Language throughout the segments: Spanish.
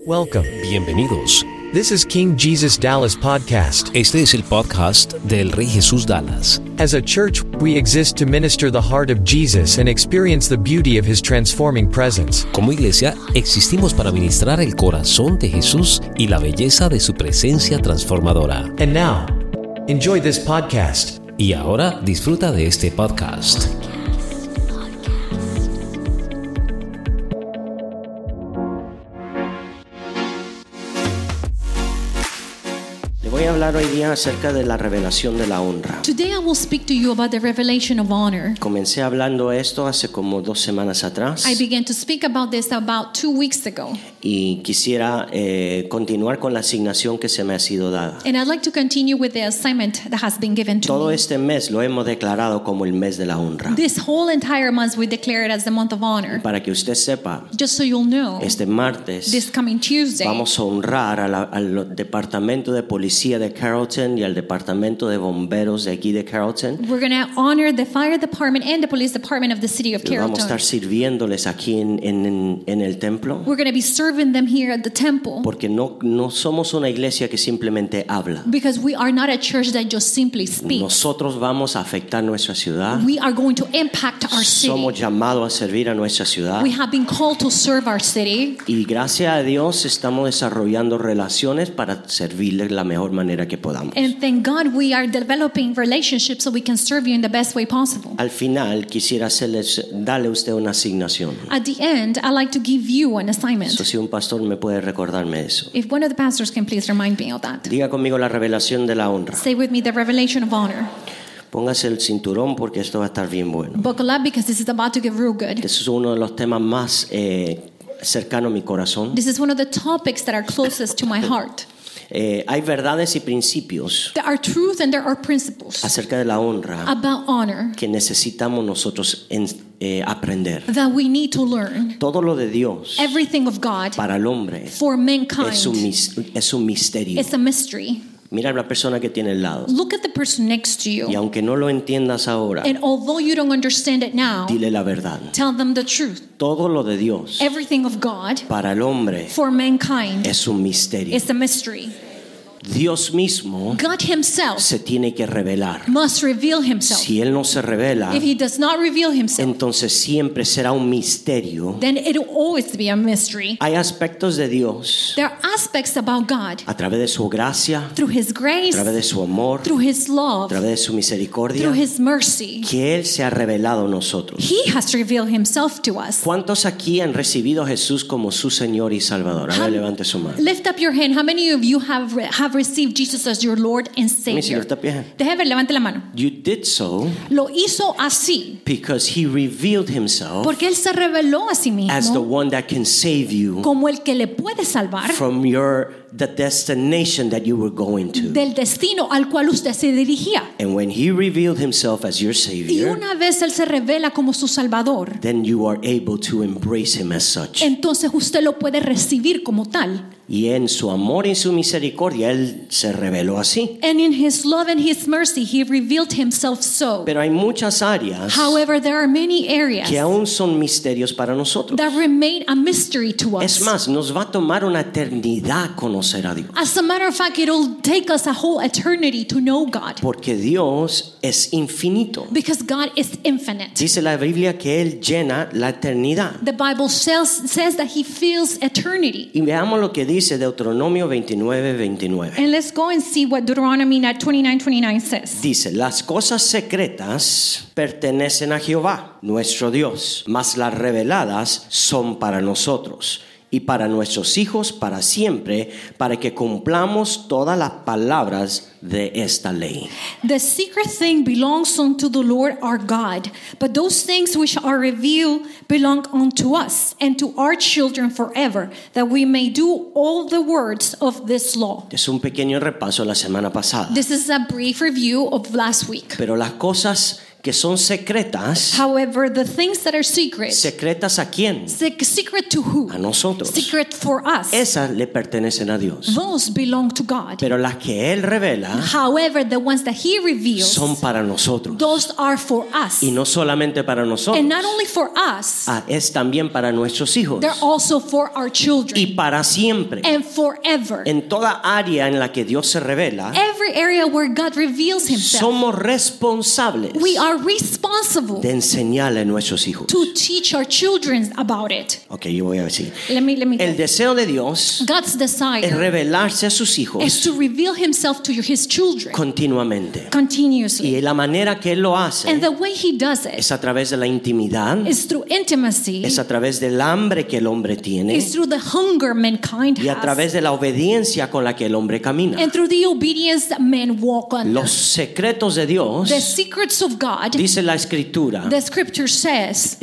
Welcome. Bienvenidos. This is King Jesus Dallas Podcast. Este es el podcast del Rey Jesús Dallas. As a church, we exist to minister the heart of Jesus and experience the beauty of His transforming presence. Como iglesia, existimos para ministrar el corazón de Jesús y la belleza de su presencia transformadora. And now, enjoy this podcast. Y ahora disfruta de este podcast. Voy a hablar hoy día acerca de la revelación de la honra. Today I will speak to you about the revelation of honor. Comencé hablando esto hace como 2 semanas atrás I began to speak about this about 2 weeks ago. y quisiera continuar con la asignación que se me ha sido dada. And I'd like to continue with the assignment that has been given to Todo me. este mes lo hemos declarado como el mes de la honra. This whole entire month we declare it as the month of honor. Para que usted sepa, Just so you'll know, este martes this coming Tuesday, vamos a honrar al Departamento de Policía de Carrollton y al Departamento de Bomberos de aquí de Carrollton. we're going to honor the fire department and the police department of the city of Y vamos a estar Carrollton. sirviéndoles aquí en el templo. We're going to be serving them here at the temple Porque no somos una iglesia que simplemente habla. because we are not a church that just simply speaks. Nosotros vamos a afectar nuestra ciudad. We are going to impact our Somos city. llamados a servir a nuestra ciudad. We have been called to serve our city. Y gracias a Dios estamos desarrollando relaciones para servirle de la mejor manera que podamos. And thank God we are developing relationships so we can serve you in the best way possible. Al final quisiera darle a usted una asignación. At the end, I'd like to give you an assignment. So, si un pastor me puede recordarme eso. If one of the pastors can please remind me of that. Diga conmigo la revelación de la honra. Say with me the revelation of honor. Póngase el cinturón porque esto va a estar bien bueno. Buckle up because this is about to get real good. Este es uno de los temas más cercanos a mi corazón. This is one of the topics that are closest to my heart. Hay verdades y principios There are truth and there are principles acerca de la honra about honor que necesitamos nosotros aprender. that we need to learn. Todo lo de Dios Everything of God para el hombre for mankind es un misterio. is a mystery. Mira a la persona que tiene al lado Look at the person next to y you. aunque no lo entiendas ahora, And although you don't understand it now, dile la verdad. tell them the truth. Todo lo de Dios Everything of God para el hombre for mankind es un misterio. is a mystery. Dios mismo God himself se tiene que revelar. must reveal himself. Si Él no se revela, If he does not reveal himself, entonces siempre será un misterio. then it will always be a mystery. Hay aspectos de Dios There are aspects about God a través de su gracia, through his a grace, través de su amor, through his a love, través de su misericordia, through his mercy. que Él se ha revelado a nosotros. He has revealed himself to us. ¿Cuántos aquí han recibido a Jesús como su Señor y Salvador? A ver, levante su mano. Lift up your hand. How many of you have received Jesus as your Lord and Mi señor Savior? está bien. Deje ver, levante la mano. You did so Lo hizo así because He revealed Himself porque él se reveló a sí as the mismo one that can save you como el que le puede salvar from the destination that you were going to. del destino al cual usted se dirigía. And when He revealed Himself as your Y Savior, una vez él se revela como su salvador, then you are able to embrace Him as such. entonces usted lo puede recibir como tal. Y en su amor y su misericordia, Él se reveló así. And in his love and his mercy, he revealed himself so. Pero hay muchas áreas However, there are many areas que aún son misterios para nosotros. that remain a mystery to Es us. más, nos va a tomar una eternidad conocer a Dios. As a matter of fact, it'll take us a whole eternity to know God Porque Dios es infinito. because God is infinite. Dice la Biblia que Él llena la eternidad. The Bible says that he fills eternity. Y veamos lo que dice Deuteronomio 29:29. And let's go and see what Deuteronomy 29:29 says. Dice, las cosas secretas pertenecen a Jehová, nuestro Dios, mas las reveladas son para nosotros y para nuestros hijos para siempre, para que cumplamos todas las palabras de esta ley. The secret thing belongs unto the Lord our God, but those things which are revealed belong unto us and to our children forever, that we may do all the words of this law. Es un pequeño repaso la semana pasada. This is a brief review of last week. Pero las cosas que son secretas. However, the things that are secret, ¿Secretas a quién? secret to who? A nosotros. Secret for us. Esas le pertenecen a Dios. Those belong to God. Pero las que Él revela However, the ones that He reveals, son para nosotros. those are for us. Y no solamente para nosotros. And not only for us, Es también para nuestros hijos. they're also for our children. Y para siempre. And forever. En toda área en la que Dios se revela, Every area where God reveals Himself, somos responsables we are responsible de enseñarle a nuestros hijos. to teach our children about it. Ok, yo voy a decir. Let me El deseo de Dios God's es desire revelarse a sus is hijos to reveal Himself to His children continuamente. continuously. Y la manera que Él lo hace And the way He does it es a través de la intimidad, is through intimacy, es a través del hambre que el hombre tiene is through the hunger mankind y a has, través de la obediencia con la que el hombre camina. and through the obedience that men walk on. Los secretos de Dios, The secrets of God, dice la Escritura, the Scripture says,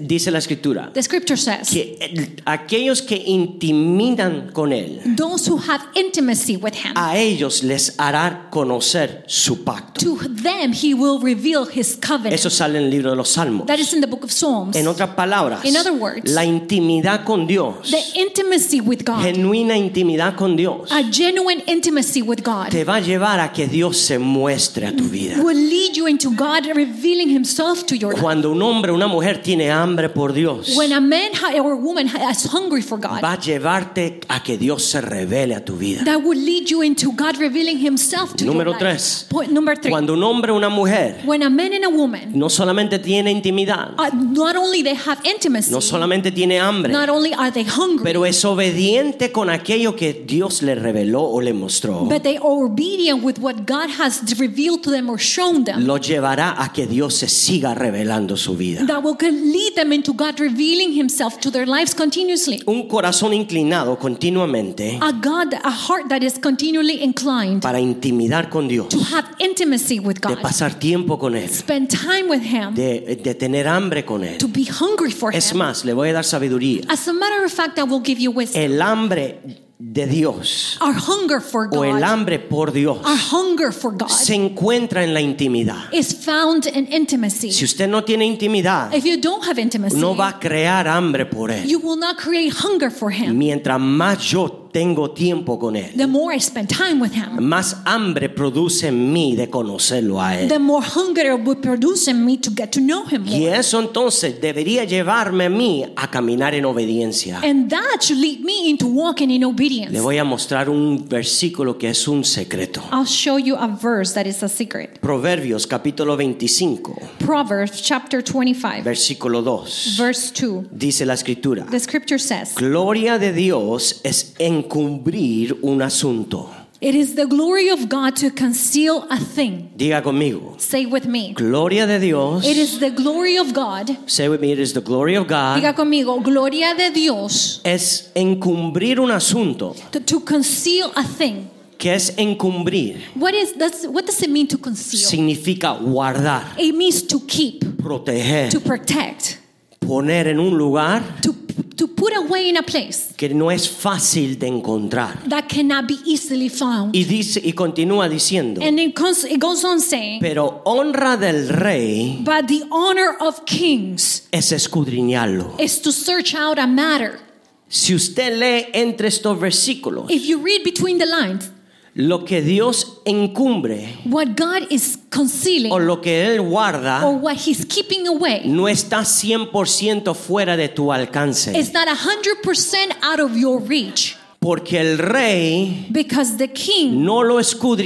que aquellos que intimidan con Él, those who have intimacy with Him, a ellos les hará conocer su pacto. to them He will reveal His covenant. Eso sale en el libro de los Salmos. That is in the book of Psalms. En otras palabras, In other words, la intimidad con Dios, the intimacy with God, genuina intimidad con Dios, a genuine intimacy with God, te va a llevar a que Dios se muestre a tu vida. will lead you into God revealing Himself to your life. Cuando un hombre o una mujer tiene hambre por Dios, When a man or a woman is hungry for God, va a llevarte a que Dios se revele a tu vida. that will lead you into God revealing Himself to Número your life. 3. Point number 3. Cuando un hombre o una mujer When a man and a woman, no solamente tiene intimidad, not only they have intimacy, no solamente tiene hambre, not only are they hungry, pero es obediente con aquello que Dios le reveló o le mostró, but they are obedient with what God has revealed to them or shown them, lo llevará a que Dios se siga revelando su vida. that will lead them into God revealing Himself to their lives continuously. Un corazón inclinado continuamente A heart that is continually inclined para intimidar con Dios, to have intimacy with de God, pasar tiempo con Él, spend time with Him, de tener hambre con Él. to be hungry for Es Him. más, le voy a dar sabiduría. As a matter of fact, I will give you wisdom. El hambre de Dios Our hunger for o el God, hambre por Dios our hunger for God se encuentra en la intimidad. is found in intimacy. Si usted no tiene intimidad, If you don't have intimacy, no va a crear hambre por Él. you will not create hunger for Him. Mientras más yo tengo tiempo con Él, The more I spend time with Him, más hambre produce en mí de conocerlo a Él. the more hunger it will produce in me to get to know Him Y more. eso entonces debería llevarme a mí a caminar en obediencia. And that should lead me into walking in obedience. Le voy a mostrar un versículo que es un secreto. I'll show you a verse that is a secret. Proverbios capítulo 25, Proverbs chapter 25, versículo 2. verse 2. Dice la Escritura: The scripture says, gloria de Dios es encubrir un asunto. "It is the glory of God to conceal a thing." Diga conmigo. Say with me. Gloria de Dios. It is the glory of God. Say with me, it is the glory of God. Diga conmigo, gloria de Dios. Es encubrir un asunto. To conceal a thing. ¿Qué es encubrir? What does it mean to conceal? Significa guardar, It means to keep, proteger, to protect, poner en un lugar to put away in a place que no es fácil de encontrar. that cannot be easily found. Y dice y continúa diciendo, And it goes on saying, pero honra del rey but the honor of kings es escudriñarlo. is to search out a matter. Si usted lee entre estos versículos, If you read between the lines, lo que Dios encumbre what God is concealing o lo que Él or guarda what He's keeping away no está 100% fuera de tu alcance. is not 100% out of your reach. Porque el rey Because the king no lo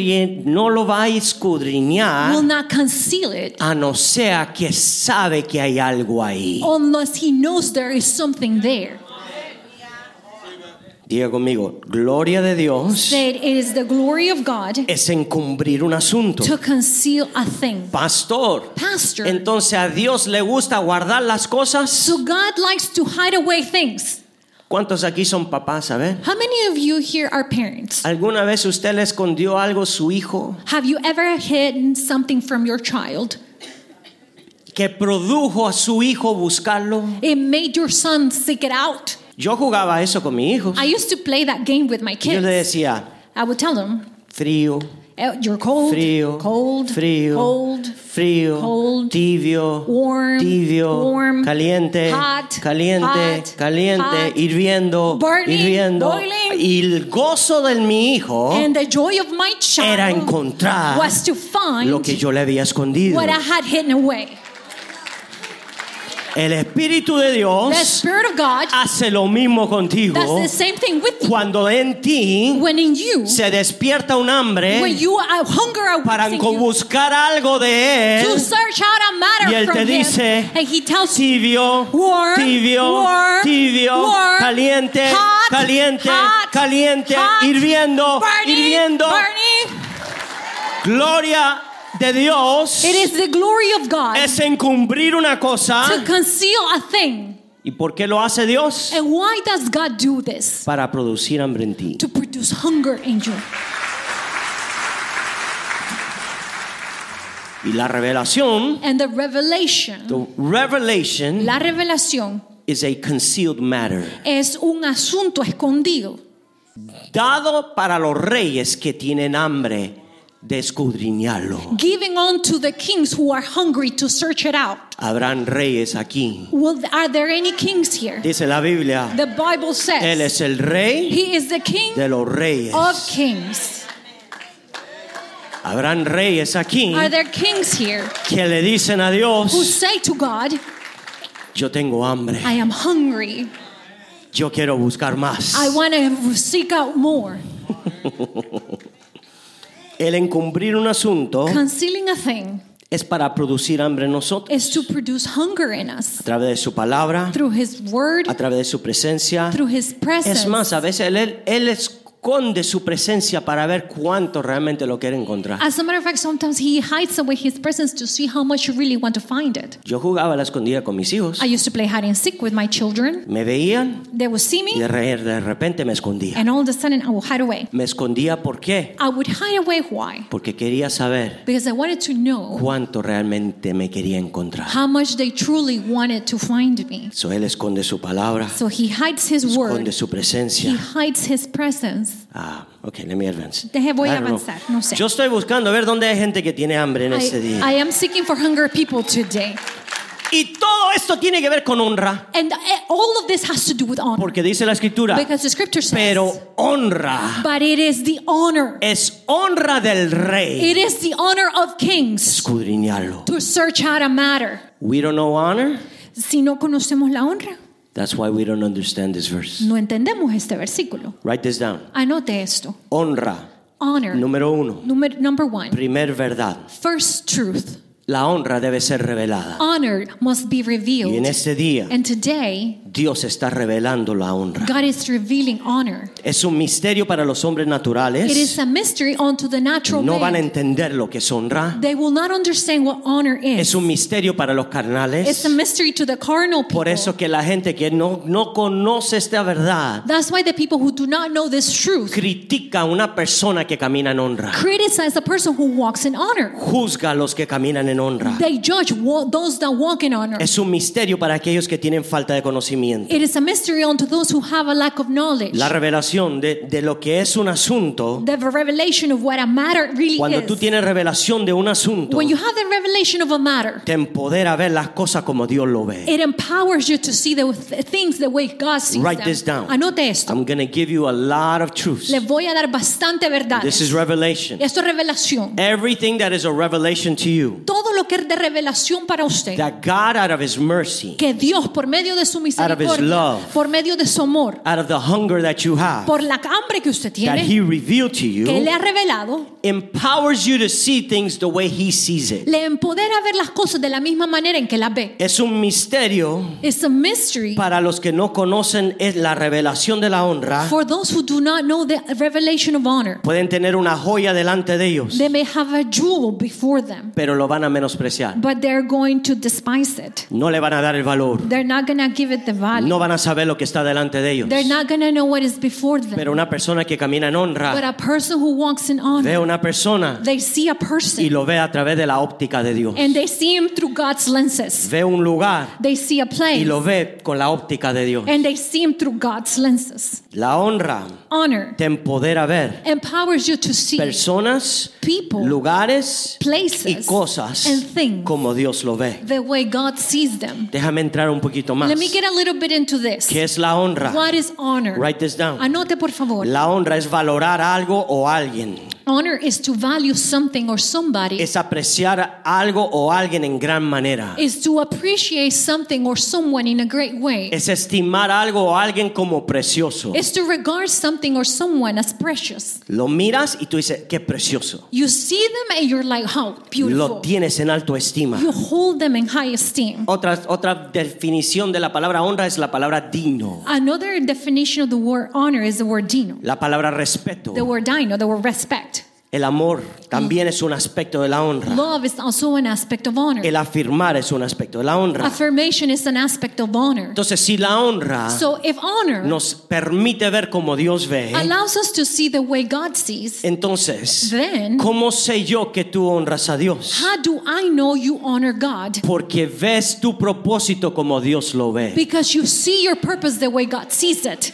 va a escudriñar will not conceal it a no ser que sabe que hay algo ahí. unless he knows there is something there. Diga conmigo, gloria de Dios Said it is the glory of God es encubrir un asunto. to conceal a thing. Pastor, Pastor, entonces a Dios le gusta guardar las cosas. so God likes to hide away things. ¿Cuántos aquí son papás, a ver? How many of you here are parents? ¿Alguna vez usted le escondió algo a su hijo Have you ever hidden something from your child? que produjo a su hijo buscarlo? It made your son seek it out. Yo jugaba eso con mis hijos. I used to play that game with my Yo le kids. decía, I would tell them, frío, You're cold, frío, cold, frío, cold, frío, cold, tibio, warm, tibio, warm, caliente, hot, caliente, hot, caliente, hot, hirviendo, burning, hirviendo. boiling. Y el gozo de mi hijo And the joy of my era child encontrar was to find lo que yo le había escondido. what I had hidden away. El Espíritu de The Dios Spirit of God hace lo mismo contigo does the same thing with you. cuando en ti When in you, se despierta un hambre when you are hunger para awakens you buscar algo de to Él. search out a matter Y Él from te him, dice, and he tells you, Tibio, warm, tibio, warm, tibio, warm, caliente, hot, caliente, hot, caliente, hot, hirviendo, burning, hirviendo. burning. Gloria de Dios It is the glory of God es encubrir una to cosa. conceal a thing. ¿Y por qué lo hace Dios? And why does God do this? Para producir hambre en ti. To produce hunger in you. Y la revelación, And the revelation, la revelación is a concealed matter. es un asunto escondido, Dado para los reyes que tienen hambre de escudriñarlo. giving on to the kings who are hungry to search it out. Habrán reyes aquí. Are there any kings here? Dice la Biblia, The Bible Él says es el rey He is the king de los reyes. of kings. Habrán reyes aquí Are there kings here que le dicen a who Dios, say to God, yo tengo hambre, I am hungry. yo quiero buscar más. I want to seek out more. El encubrir un asunto Concealing a thing es para producir hambre en nosotros. is to produce hunger in us A través de su palabra, through His word, a través de su presencia. through His presence. Es más, a veces él esconde su presencia para ver cuánto realmente lo quiere encontrar. As a matter of fact, sometimes He hides away His presence to see how much you really want to find it. Yo jugaba a la escondida con mis hijos. I used to play hide and seek with my children. Me veían They would see y me, de repente me escondía. and all of a sudden I would hide away. Me escondía ¿por qué? I would hide away. Why? Porque quería saber Because I wanted to know cuánto realmente me quería encontrar. how much they truly wanted to find me. So él esconde su palabra, So He hides His esconde word. su He presencia. hides His presence. Okay, let me advance. Voy a I don't know. avanzar, no sé. Yo estoy buscando a ver dónde hay gente que tiene hambre en este día. I am seeking for hunger people today. Y todo esto tiene que ver con honra, And all of this has to do with honor. porque dice la escritura, Because the scripture says, pero honra but it is the honor. es honra del rey It is the honor of kings escudriñarlo. to search out a matter. We don't know honor. Si no conocemos la honra, That's why we don't understand this verse. no entendemos este versículo. Write this down. Anote esto. Honra, Honor. número 1. Number one. Primer verdad. First truth. La honra debe ser revelada. Honor must be Y en revealed. este día, And today, Dios está revelando la honra. God is revealing honor. Es un misterio para los hombres It is naturales. a mystery unto the natural No van a man. entender lo que es honra. They will not understand what honor Es is. un misterio para los It's carnales. a mystery to the carnal people. Por eso que la gente que no conoce esta verdad That's why the people who do not know this truth critica a una persona que camina en honra. criticize the person who walks in honor. Juzga a los que caminan en honra. They judge those that walk in honor. Es un misterio para aquellos que tienen falta de conocimiento. It is a mystery unto those who have a lack of knowledge. La revelación de lo que es un asunto. The revelation of what a matter really Cuando is. tú tienes revelación de un asunto, When you have the revelation of a matter, te empodera a ver las cosas como Dios lo ve. it empowers you to see the things the way God sees Write them. this down. Anote esto. I'm going to give you a lot of truths. Le voy a dar bastante verdades. This is revelation. Esto es revelación. Everything that is a revelation to you, Todo lo que es de revelación para usted, that God out of His mercy, que Dios por medio de su His misericordia, love, por medio de su amor, out of the hunger that you have, por la hambre que usted that tiene, He revealed to que le you, ha revelado, empowers you to see things the way He sees it. le empodera a ver las cosas de la misma manera en que las ve. Es un misterio It's a mystery para los que no conocen es la revelación de la honra. for those who do not know the revelation of honor. Pueden tener una joya delante de ellos, They may have a jewel before them, pero lo van a menospreciar. but they're going to despise it. No le van a dar el valor. They're not going to give it the value. No van a saber lo que está delante de ellos. They're not going to know what is before them. Pero una persona que camina en But honra a person who walks in ve honor, una persona they see a y person lo ve a través de la óptica de Dios. and they see him through God's lenses. Ve un lugar They see a y place lo ve con la óptica de Dios. and they see him through God's lenses. La honra Honor te empodera ver empowers you to see personas, people, lugares y places, cosas and things como Dios lo ve. the way God sees them. Déjame entrar un poquito más. Let me get a little bit into this. ¿Qué es la honra? What is honor? Write this down. Anote por favor. La honra es valorar algo o alguien. Honor is to value something or somebody. Es apreciar algo o alguien en gran manera. Is to appreciate something or someone in a great way. Es estimar algo o alguien como precioso. Is to regard something or someone as precious. Lo miras y tú dices, qué precioso. You see them and you're like, how Lo beautiful. tienes en alto estima. You hold them in high esteem. Otra definición de la palabra honra es la palabra digno. Another definition of the word honor is the word dino. La palabra respeto. The word dino, the word respect. El amor también es un aspecto de la honra. Love is also an aspect of honor. El afirmar es un aspecto de la honra. Affirmation is an aspect of honor. Entonces, si la honra So if honor nos permite ver como Dios ve, allows us to see the way God sees, entonces, then ¿cómo sé yo que tú honras a Dios? how do I know you honor God? Porque ves tu propósito como Dios lo ve. Because you see your purpose the way God sees it.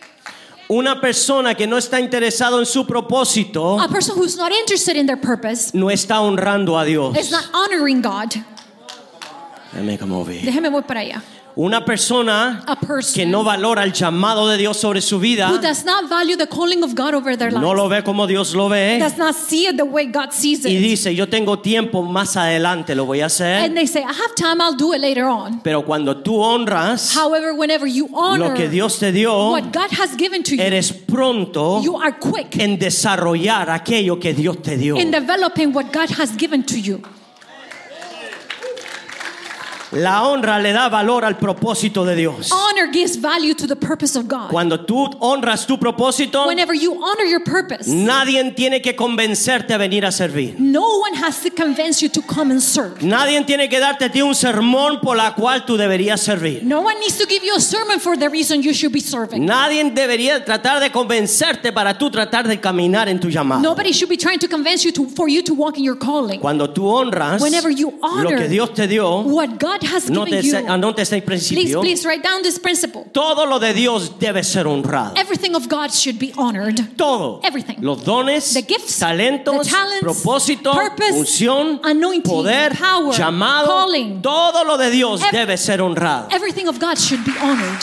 Una persona que no está interesado en su propósito A person who's not interested in their purpose no está honrando a Dios. is not honoring God. Déjame como ver. Déjeme voy para allá. Una persona A person que no valora el llamado de Dios sobre su vida, who does not value the calling of God over their lives, no lo ve como Dios lo ve does not see it the way God sees y it. dice, yo tengo tiempo, más adelante lo voy a hacer. And they say, I have time, I'll do it later on. Pero cuando tú honras However, whenever you honor lo que Dios te dio, what God has given to you, eres pronto you are quick en desarrollar aquello que Dios te dio. in developing what God has given to you. La honra le da valor al propósito de Dios. Honor gives value to the purpose of God. Cuando tú honras tu propósito, Whenever you honor your purpose, nadie tiene que convencerte a venir a servir. no one has to convince you to come and serve. Nadie tiene que darte a ti un sermón por la cual tú deberías servir. No one needs to give you a sermon for the reason you should be serving. Nadie debería tratar de convencerte para tú tratar de caminar en tu llamado. Nobody should be trying to convince you for you to walk in your calling. Cuando tú honras Whenever you honor lo que Dios te dio, what God has given you, anote este principio. please write down this principle. Todo lo de Dios debe ser honrado. Everything of God should be honored. Todo. Everything. Los dones, The gifts, talentos, the talents, propósito, purpose, unción, anointing, poder, power, llamado, calling. todo lo de Dios debe ser honrado. Everything of God should be honored.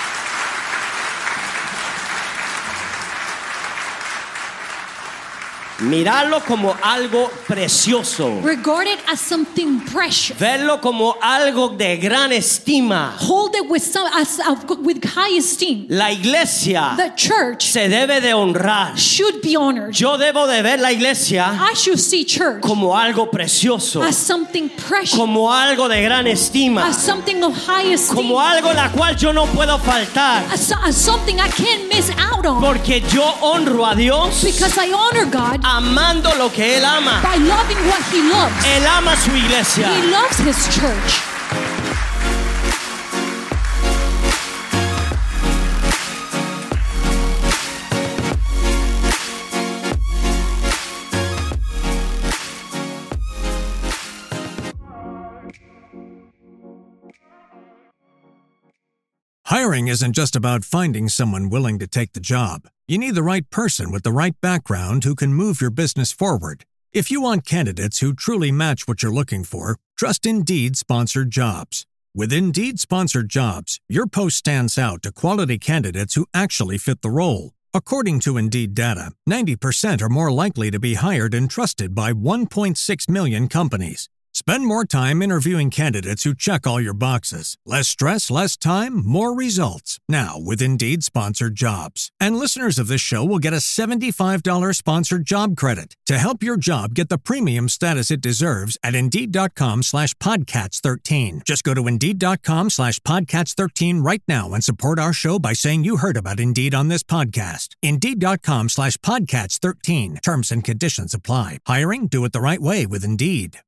Mirarlo como algo precioso. Regard it as something precious. Verlo como algo de gran estima. Hold it with with high esteem. La iglesia The church se debe de honrar. should be honored. Yo debo de ver la iglesia I should see church como algo precioso, as something precious, como algo de gran estima, as something of high esteem, como algo la cual yo no puedo faltar, as something I can't miss out on. porque yo honro a Dios Because I honor God amando lo que Él ama. by loving what He loves. Él ama su iglesia. He loves His church. Hiring isn't just about finding someone willing to take the job. You need the right person with the right background who can move your business forward. If you want candidates who truly match what you're looking for, trust Indeed Sponsored Jobs. With Indeed Sponsored Jobs, your post stands out to quality candidates who actually fit the role. According to Indeed data, 90% are more likely to be hired and trusted by 1.6 million companies. Spend more time interviewing candidates who check all your boxes. Less stress, less time, more results. Now with Indeed Sponsored Jobs. And listeners of this show will get a $75 sponsored job credit to help your job get the premium status it deserves at Indeed.com/Podcats13. Just go to Indeed.com/Podcats13 right now and support our show by saying you heard about Indeed on this podcast. Indeed.com/Podcats13. Terms and conditions apply. Hiring? Do it the right way with Indeed.